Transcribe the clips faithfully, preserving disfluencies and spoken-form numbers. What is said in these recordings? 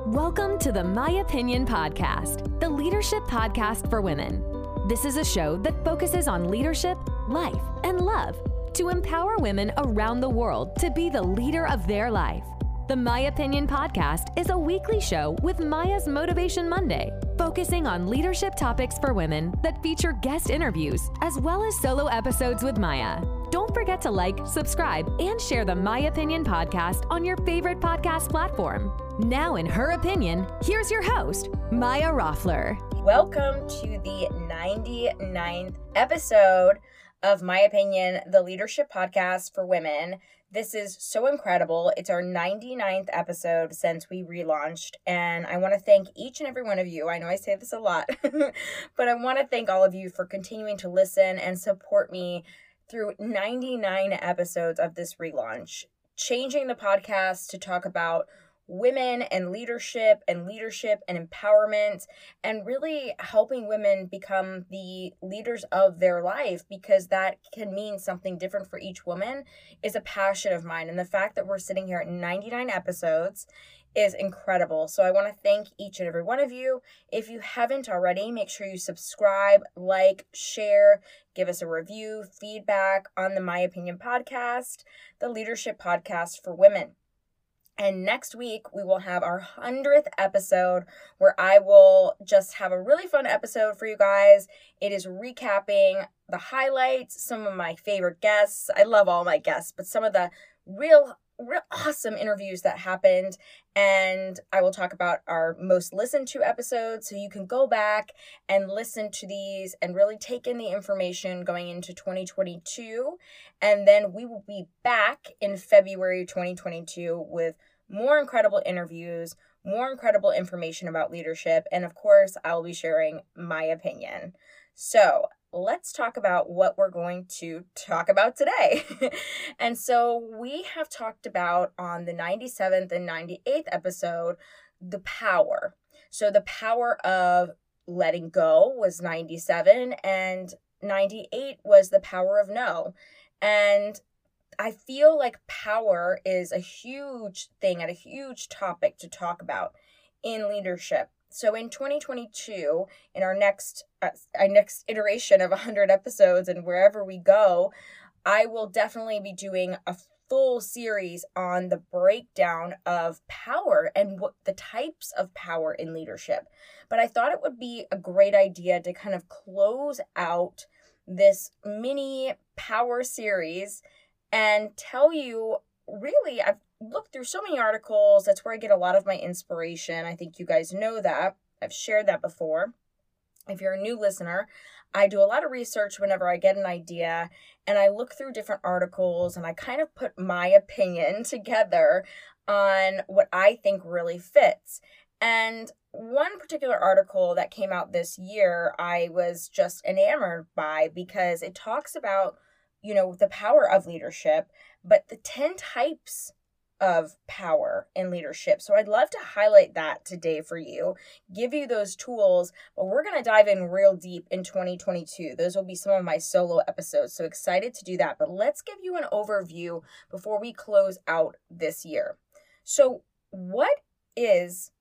Welcome to the My Opinion Podcast, the leadership podcast for women. This is a show that focuses on leadership, life, and love to empower women around the world to be the leader of their life. The My Opinion Podcast is a weekly show with Maya's Motivation Monday, focusing on leadership topics for women that feature guest interviews as well as solo episodes with Maya. Don't forget to like, subscribe, and share the My Opinion Podcast on your favorite podcast platform. Now, in her opinion, here's your host, Maya Roffler. Welcome to the ninety-ninth episode of My Opinion, the leadership podcast for women. This is so incredible. It's our ninety-ninth episode since we relaunched, and I want to thank each and every one of you. I know I say this a lot, but I want to thank all of you for continuing to listen and support me through ninety-nine episodes of this relaunch, changing the podcast to talk about women and leadership and leadership and empowerment, and really helping women become the leaders of their life, because that can mean something different for each woman, is a passion of mine. And the fact that we're sitting here at ninety-nine episodes is incredible. So I want to thank each and every one of you. If you haven't already, make sure you subscribe, like, share, give us a review, feedback on the My Opinion Podcast, the leadership podcast for women. And next week, we will have our hundredth episode where I will just have a really fun episode for you guys. It is recapping the highlights, some of my favorite guests. I love all my guests, but some of the real, real awesome interviews that happened. And I will talk about our most listened to episodes, so you can go back and listen to these and really take in the information going into twenty twenty-two. And then we will be back in February twenty twenty-two with more incredible interviews, more incredible information about leadership, and of course, I'll be sharing my opinion. So let's talk about what we're going to talk about today. And so we have talked about on the ninety-seventh and ninety-eighth episode, the power. So the power of letting go was ninety-seven, and ninety-eight was the power of no. And I feel like power is a huge thing and a huge topic to talk about in leadership. So in twenty twenty-two, in our next uh, our next iteration of one hundred episodes and wherever we go, I will definitely be doing a full series on the breakdown of power and what the types of power in leadership. But I thought it would be a great idea to kind of close out this mini power series and tell you, really, I've looked through so many articles. That's where I get a lot of my inspiration. I think you guys know that. I've shared that before. If you're a new listener, I do a lot of research whenever I get an idea, and I look through different articles, and I kind of put my opinion together on what I think really fits. And one particular article that came out this year, I was just enamored by, because it talks about, you know, the power of leadership, but the ten types of power in leadership. So I'd love to highlight that today for you, give you those tools, but we're going to dive in real deep in twenty twenty-two. Those will be some of my solo episodes. So excited to do that. But let's give you an overview before we close out this year. So what is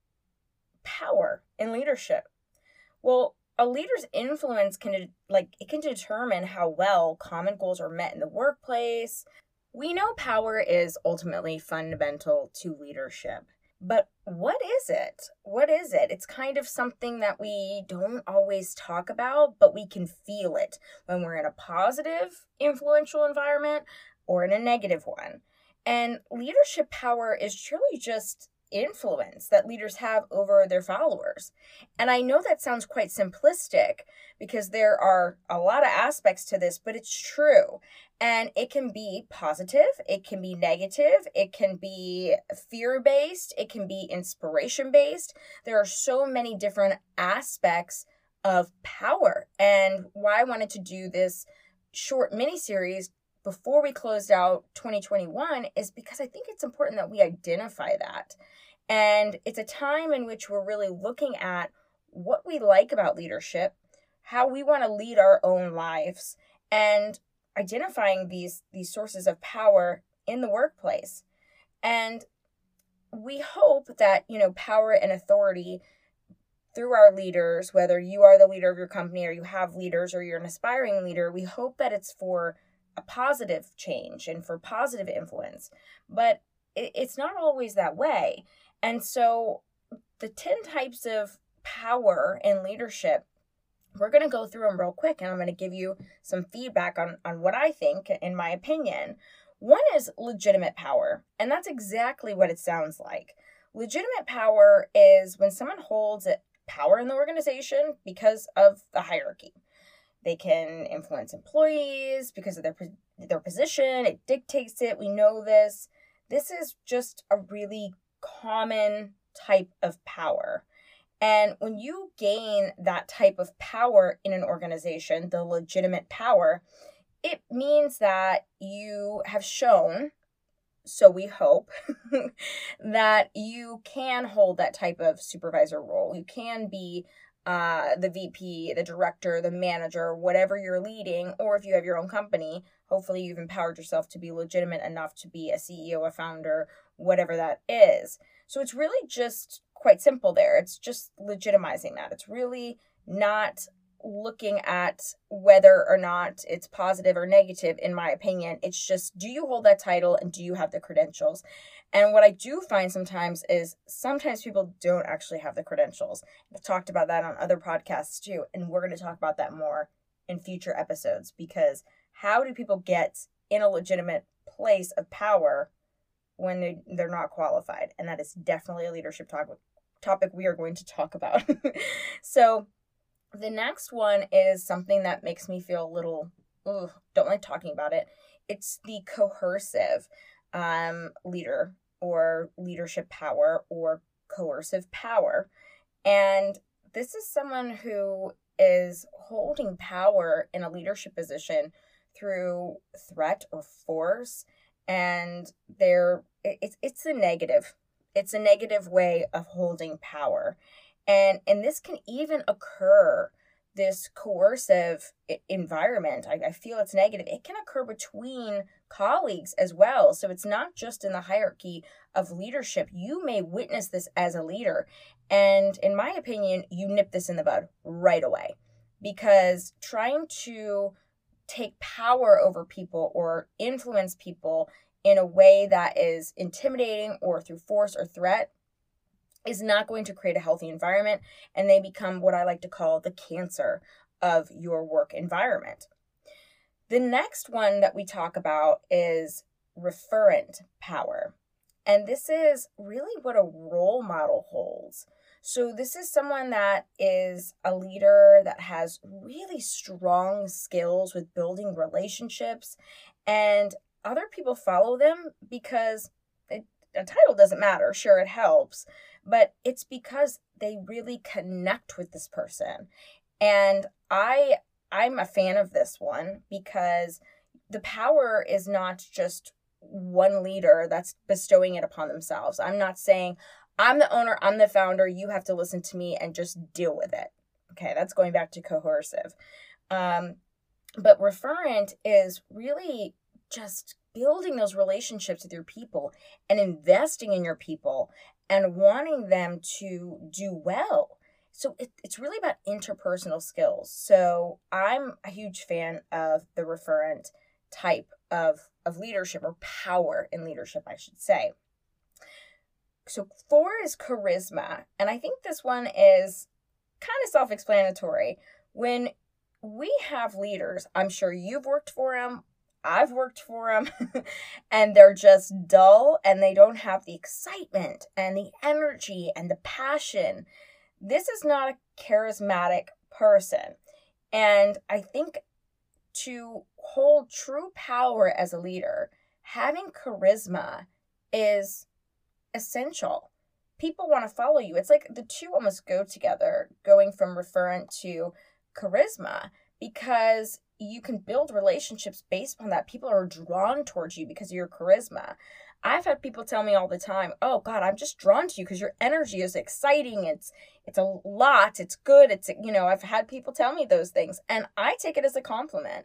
power in leadership? Well, a leader's influence can, like, it can determine how well common goals are met in the workplace. We know power is ultimately fundamental to leadership, but what is it? What is it? It's kind of something that we don't always talk about, but we can feel it when we're in a positive, influential environment or in a negative one. And leadership power is truly just influence that leaders have over their followers. And I know that sounds quite simplistic, because there are a lot of aspects to this, but it's true. And it can be positive, it can be negative, it can be fear-based, it can be inspiration-based. There are so many different aspects of power. And why I wanted to do this short mini-series before we closed out twenty twenty-one is because I think it's important that we identify that. And it's a time in which we're really looking at what we like about leadership, how we want to lead our own lives, and identifying these, these sources of power in the workplace. And we hope that, you know, power and authority through our leaders, whether you are the leader of your company or you have leaders or you're an aspiring leader, we hope that it's for a positive change and for positive influence. But it, it's not always that way. And so the ten types of power and leadership, we're going to go through them real quick, and I'm going to give you some feedback on, on what I think, in my opinion. One is legitimate power, and that's exactly what it sounds like. Legitimate power is when someone holds power in the organization because of the hierarchy. They can influence employees because of their their position. It dictates it. We know this. This is just a really common type of power. And when you gain that type of power in an organization, the legitimate power, it means that you have shown, so we hope, that you can hold that type of supervisor role. You can be uh, the V P, the director, the manager, whatever you're leading, or if you have your own company, hopefully you've empowered yourself to be legitimate enough to be a C E O, a founder, whatever that is. So it's really just quite simple there. It's just legitimizing that. It's really not looking at whether or not it's positive or negative, in my opinion. It's just, do you hold that title and do you have the credentials? And what I do find sometimes is sometimes people don't actually have the credentials. I've talked about that on other podcasts too, and we're going to talk about that more in future episodes, because how do people get in a legitimate place of power when they, they're not qualified? And that is definitely a leadership topic, topic we are going to talk about. So the next one is something that makes me feel a little, ugh, don't like talking about it. It's the coercive um, leader or leadership power or coercive power. And this is someone who is holding power in a leadership position through threat or force. And they're, it's, it's a negative. It's a negative way of holding power. And, and this can even occur, this coercive environment, I, I feel it's negative. It can occur between colleagues as well. So it's not just in the hierarchy of leadership. You may witness this as a leader. And in my opinion, you nip this in the bud right away. Because trying to take power over people or influence people in a way that is intimidating or through force or threat is not going to create a healthy environment, and they become what I like to call the cancer of your work environment. The next one that we talk about is referent power, and this is really what a role model holds. So this is someone that is a leader that has really strong skills with building relationships, and other people follow them because it, a title doesn't matter. Sure, it helps, but it's because they really connect with this person. And I, I'm a fan of this one because the power is not just one leader that's bestowing it upon themselves. I'm not saying, I'm the owner, I'm the founder, you have to listen to me and just deal with it. Okay, that's going back to coercive. Um, but referent is really just building those relationships with your people and investing in your people and wanting them to do well. So it, it's really about interpersonal skills. So I'm a huge fan of the referent type of, of leadership, or power in leadership, I should say. So four is charisma. And I think this one is kind of self-explanatory. When we have leaders, I'm sure you've worked for them, I've worked for them, and they're just dull and they don't have the excitement and the energy and the passion. This is not a charismatic person. And I think to hold true power as a leader, having charisma is essential. People want to follow you. It's like the two almost go together, going from referent to charisma, because you can build relationships based on that. People are drawn towards you because of your charisma. I've had people tell me all the time, oh God, I'm just drawn to you because your energy is exciting. It's it's a lot. It's good. It's, you know, I've had people tell me those things, and I take it as a compliment.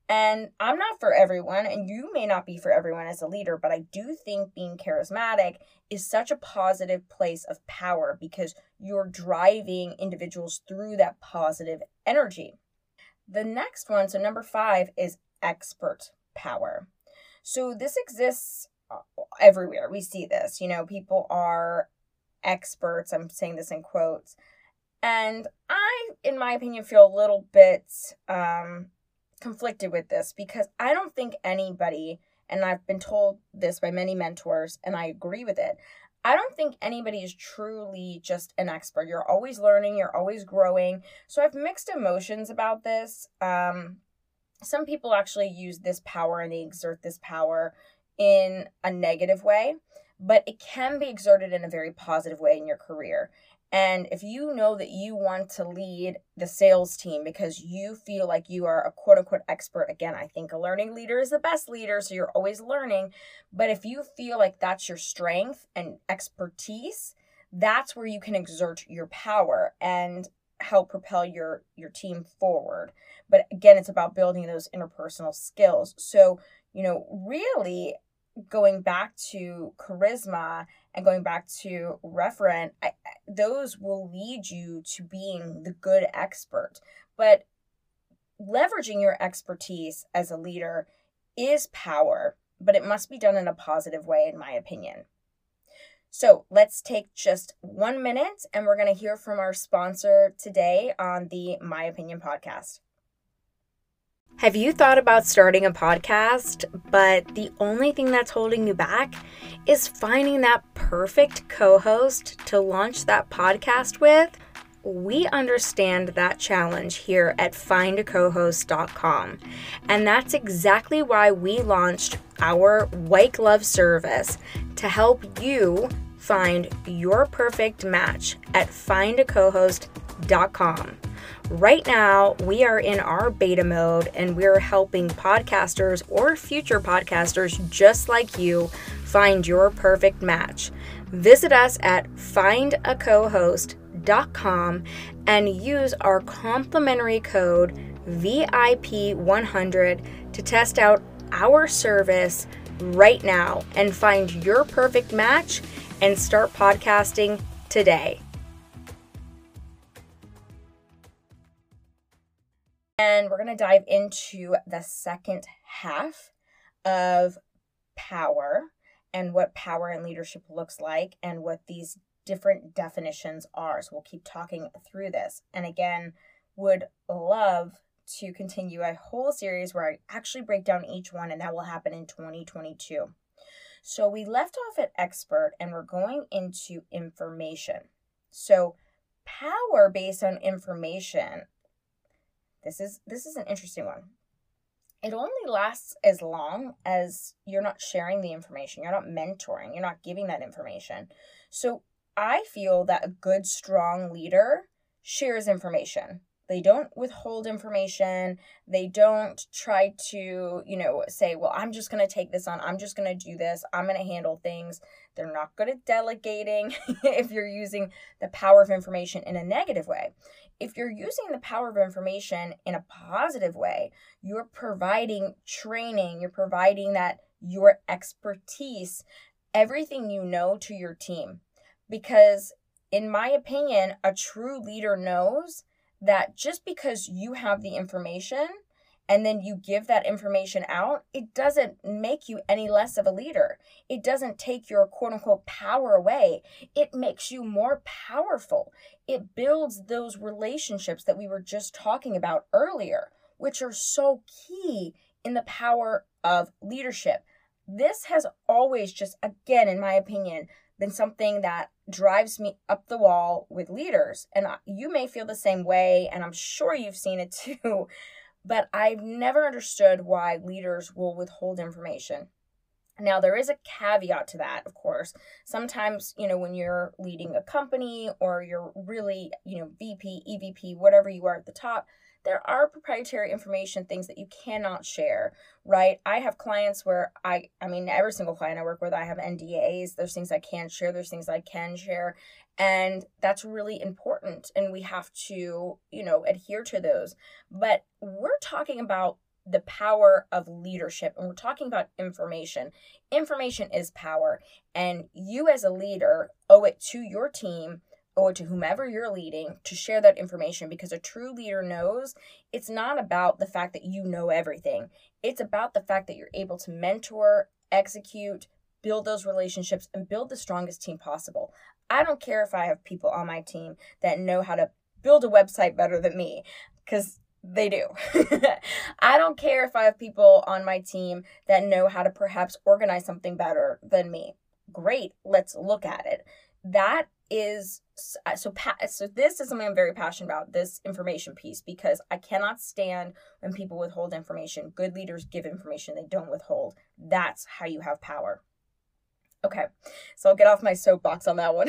And I'm not for everyone, and you may not be for everyone as a leader, but I do think being charismatic is such a positive place of power because you're driving individuals through that positive energy. The next one, so number five, is expert power. So this exists everywhere. We see this, you know, people are experts. I'm saying this in quotes. And I, in my opinion, feel a little bit um, conflicted with this because I don't think anybody, and I've been told this by many mentors, and I agree with it, I don't think anybody is truly just an expert. You're always learning, you're always growing. So I have mixed emotions about this. Um, some people actually use this power and they exert this power in a negative way, but it can be exerted in a very positive way in your career. And if you know that you want to lead the sales team because you feel like you are a quote unquote expert, again, I think a learning leader is the best leader, so you're always learning. But if you feel like that's your strength and expertise, that's where you can exert your power and help propel your, your team forward. But again, it's about building those interpersonal skills. So, you know, really going back to charisma and going back to referent, I, those will lead you to being the good expert. But leveraging your expertise as a leader is power, but it must be done in a positive way, in my opinion. So let's take just one minute and we're going to hear from our sponsor today on the My Opinion podcast. Have you thought about starting a podcast, but the only thing that's holding you back is finding that perfect co-host to launch that podcast with? We understand that challenge here at find a co host dot com, and that's exactly why we launched our White Glove service to help you find your perfect match at find a co host dot com. Right now, we are in our beta mode and we're helping podcasters or future podcasters just like you find your perfect match. Visit us at find a co host dot com and use our complimentary code V I P one hundred to test out our service right now and find your perfect match and start podcasting today. And we're going to dive into the second half of power and what power and leadership looks like and what these different definitions are. So we'll keep talking through this. And again, would love to continue a whole series where I actually break down each one, and that will happen in twenty twenty-two. So we left off at expert and we're going into information. So power based on information. This is this is an interesting one. It only lasts as long as you're not sharing the information. You're not mentoring. You're not giving that information. So I feel that a good, strong leader shares information. They don't withhold information. They don't try to, you know, say, well, I'm just going to take this on. I'm just going to do this. I'm going to handle things. They're not good at delegating if you're using the power of information in a negative way. If you're using the power of information in a positive way, you're providing training, you're providing that your expertise, everything you know to your team. Because in my opinion, a true leader knows that just because you have the information and then you give that information out, it doesn't make you any less of a leader. It doesn't take your quote unquote power away. It makes you more powerful. It builds those relationships that we were just talking about earlier, which are so key in the power of leadership. This has always just, again, in my opinion, been something that drives me up the wall with leaders. And you may feel the same way, and I'm sure you've seen it too. But I've never understood why leaders will withhold information. Now, there is a caveat to that, of course. Sometimes, you know, when you're leading a company or you're really, you know, V P, E V P, whatever you are at the top, there are proprietary information, things that you cannot share, right? I have clients where I, I mean, every single client I work with, I have N D As. There's things I can't share. There's things I can share. And that's really important. And we have to, you know, adhere to those. But we're talking about the power of leadership. And we're talking about information. Information is power. And you as a leader owe it to your team, owe it to whomever you're leading to share that information, because a true leader knows it's not about the fact that you know everything. It's about the fact that you're able to mentor, execute, build those relationships, and build the strongest team possible. I don't care if I have people on my team that know how to build a website better than me, because they do. I don't care if I have people on my team that know how to perhaps organize something better than me. Great, let's look at it. That is, so so this is something I'm very passionate about, this information piece, because I cannot stand when people withhold information. Good leaders give information, they don't withhold. That's how you have power. Okay, so I'll get off my soapbox on that one.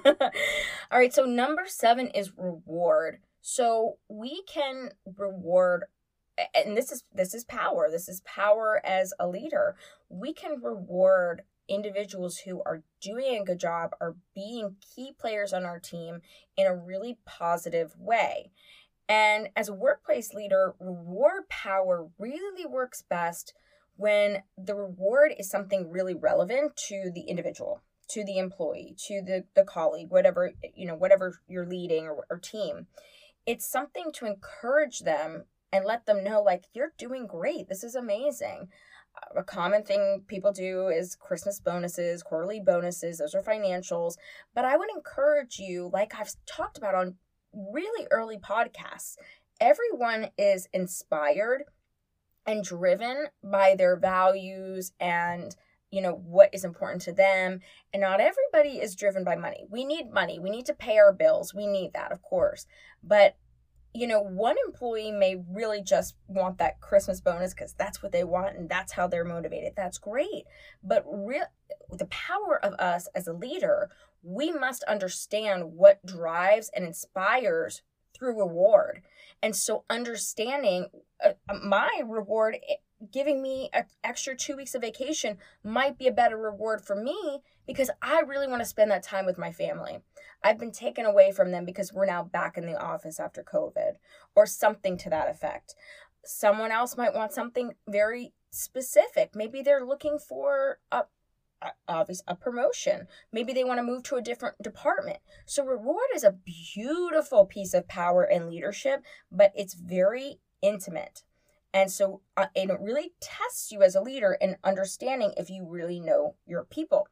All right, so number seven is reward. So we can reward, and this is this is power. This is power as a leader. We can reward individuals who are doing a good job, are being key players on our team in a really positive way. And as a workplace leader, reward power really works best when the reward is something really relevant to the individual, to the employee, to the, the colleague, whatever, you know, whatever you're leading or, or team. It's something to encourage them and let them know, like, you're doing great. This is amazing. A common thing people do is Christmas bonuses, quarterly bonuses. Those are financials. But I would encourage you, like I've talked about on really early podcasts, everyone is inspired and driven by their values and, you know, what is important to them. And not everybody is driven by money. We need money. We need to pay our bills. We need that, of course. But, you know, one employee may really just want that Christmas bonus because that's what they want and that's how they're motivated. That's great. But real, the power of us as a leader, we must understand what drives and inspires through reward. And so understanding uh, my reward, giving me an extra two weeks of vacation might be a better reward for me because I really want to spend that time with my family. I've been taken away from them because we're now back in the office after COVID or something to that effect. Someone else might want something very specific. Maybe they're looking for a obvious a promotion. Maybe they want to move to a different department. So reward is a beautiful piece of power and leadership, but it's very intimate. And so uh, and it really tests you as a leader in understanding if you really know your people.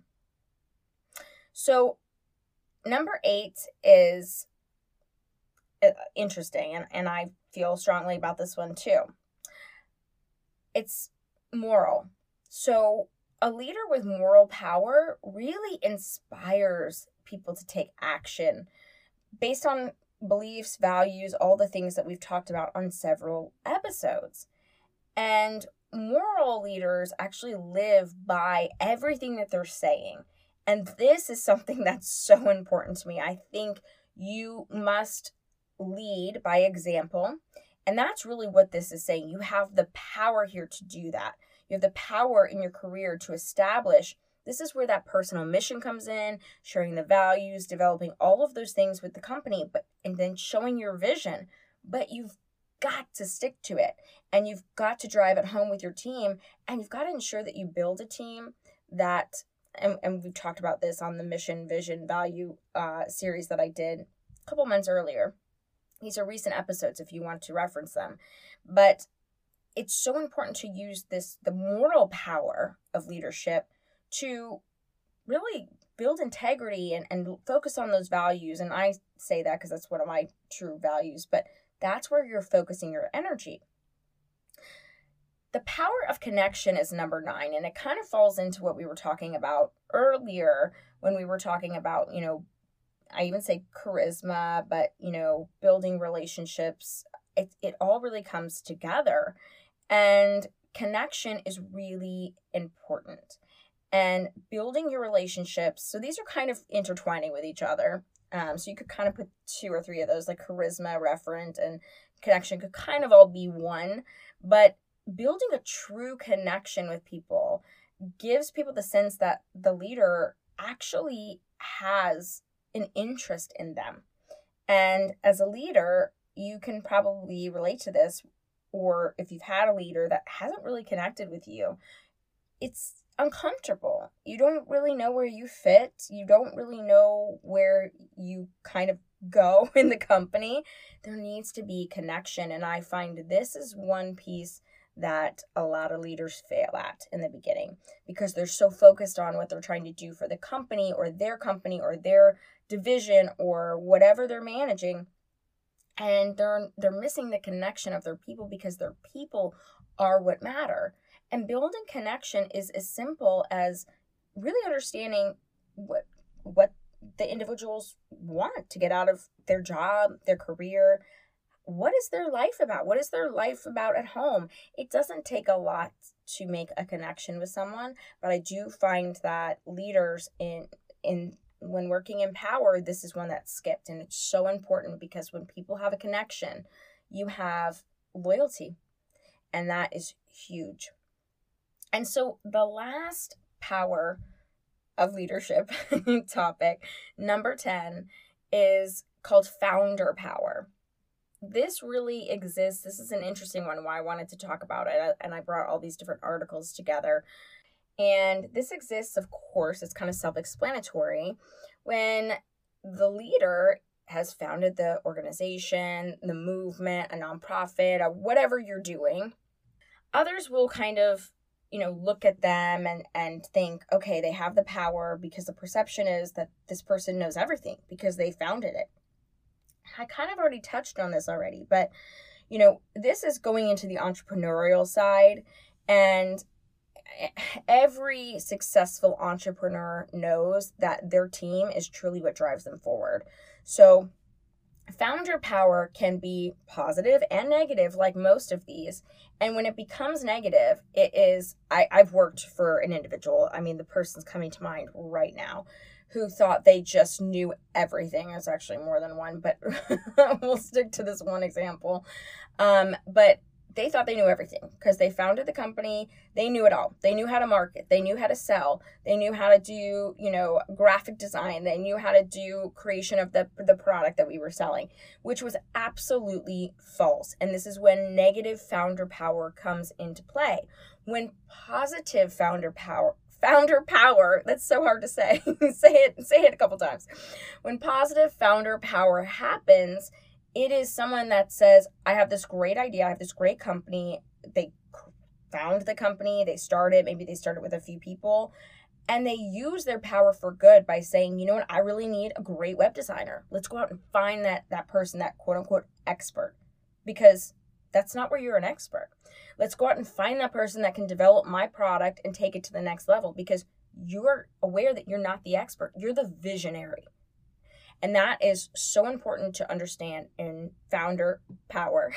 So number eight is uh, interesting, and, and I feel strongly about this one too. It's moral. So a leader with moral power really inspires people to take action based on beliefs, values, all the things that we've talked about on several episodes. And moral leaders actually live by everything that they're saying. And this is something that's so important to me. I think you must lead by example. And that's really what this is saying. You have the power here to do that. You have the power in your career to establish. This is where that personal mission comes in, sharing the values, developing all of those things with the company, but and then showing your vision. But you've got to stick to it, and you've got to drive it home with your team, and you've got to ensure that you build a team that, and, and we've talked about this on the mission, vision, value uh, series that I did a couple months earlier. These are recent episodes if you want to reference them. But it's so important to use this, the moral power of leadership, to really build integrity and, and focus on those values. And I say that because that's one of my true values, but that's where you're focusing your energy. The power of connection is number nine, and it kind of falls into what we were talking about earlier when we were talking about, you know, I even say charisma, but, you know, building relationships. It, it all really comes together. And connection is really important. And building your relationships, so these are kind of intertwining with each other. Um, so you could kind of put two or three of those, like charisma, referent, and connection could kind of all be one. But building a true connection with people gives people the sense that the leader actually has an interest in them. And as a leader, you can probably relate to this. or if you've had a leader that hasn't really connected with you, it's uncomfortable. You don't really know where you fit. You don't really know where you kind of go in the company. There needs to be connection. And I find this is one piece that a lot of leaders fail at in the beginning because they're so focused on what they're trying to do for the company or their company or their division or whatever they're managing. And they're they're missing the connection of their people because their people are what matter. And building connection is as simple as really understanding what what the individuals want to get out of their job, their career. What is their life about? What is their life about at home? It doesn't take a lot to make a connection with someone, but I do find that leaders in in when working in power, this is one that's skipped. And it's so important because when people have a connection, you have loyalty. And that is huge. And so the last power of leadership topic, number ten, is called founder power. This really exists. This is an interesting one, why I wanted to talk about it. And I brought all these different articles together. And this exists, of course, it's kind of self-explanatory, when the leader has founded the organization, the movement, a nonprofit, or whatever you're doing. Others will kind of, you know, look at them and, and think, okay, they have the power because the perception is that this person knows everything because they founded it. I kind of already touched on this already, but, you know, this is going into the entrepreneurial side, and every successful entrepreneur knows that their team is truly what drives them forward. So founder power can be positive and negative, like most of these. And when it becomes negative, it is, I, I've worked for an individual. I mean, the person's coming to mind right now, who thought they just knew everything. There's actually more than one, but we'll stick to this one example. Um, but they thought they knew everything because they founded the company. They knew it all. They knew how to market. They knew how to sell. They knew how to do, you know, graphic design. They knew how to do creation of the, the product that we were selling, which was absolutely false. And this is when negative founder power comes into play. When positive founder power Founder power, that's so hard to say. say it, say it a couple times. When positive founder power happens, it is someone that says, I have this great idea, I have this great company. They found the company, they started, maybe they started with a few people, and they use their power for good by saying, you know what, I really need a great web designer. Let's go out and find that that person, that quote unquote expert, because that's not where you're an expert. Let's go out and find that person that can develop my product and take it to the next level, because you're aware that you're not the expert. You're the visionary. And that is so important to understand in founder power.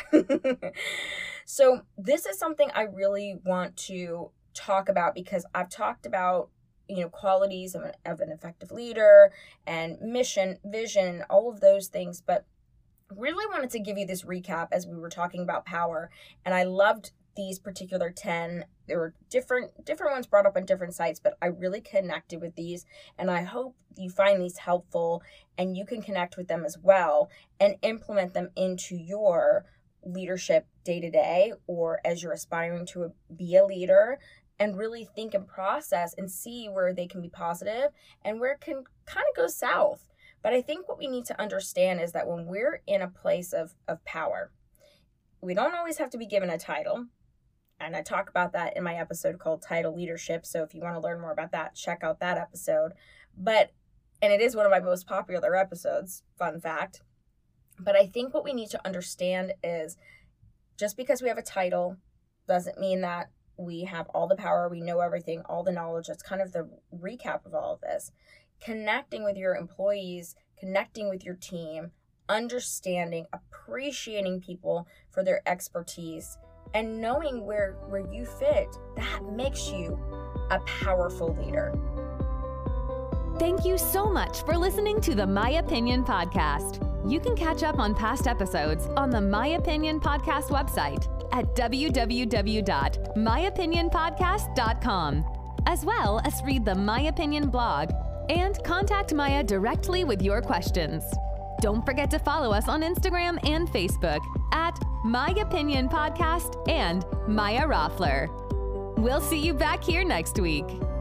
So this is something I really want to talk about because I've talked about, you know, qualities of an, of an effective leader and mission, vision, all of those things. But really wanted to give you this recap as we were talking about power. And I loved these particular ten. There were different different ones brought up on different sites, but I really connected with these, and I hope you find these helpful and you can connect with them as well and implement them into your leadership day to day, or as you're aspiring to be a leader, and really think and process and see where they can be positive and where it can kind of go south. But I think what we need to understand is that when we're in a place of, of power, we don't always have to be given a title. And I talk about that in my episode called Title Leadership. So if you want to learn more about that, check out that episode. But, and it is one of my most popular episodes, fun fact. But I think what we need to understand is just because we have a title doesn't mean that we have all the power, we know everything, all the knowledge. That's kind of the recap of all of this. Connecting with your employees, connecting with your team, understanding, appreciating people for their expertise, and knowing where, where you fit, that makes you a powerful leader. Thank you so much for listening to the My Opinion Podcast. You can catch up on past episodes on the My Opinion Podcast website at w w w dot my opinion podcast dot com, as well as read the My Opinion blog and contact Maya directly with your questions. Don't forget to follow us on Instagram and Facebook at My Opinion Podcast and Maya Roffler. We'll see you back here next week.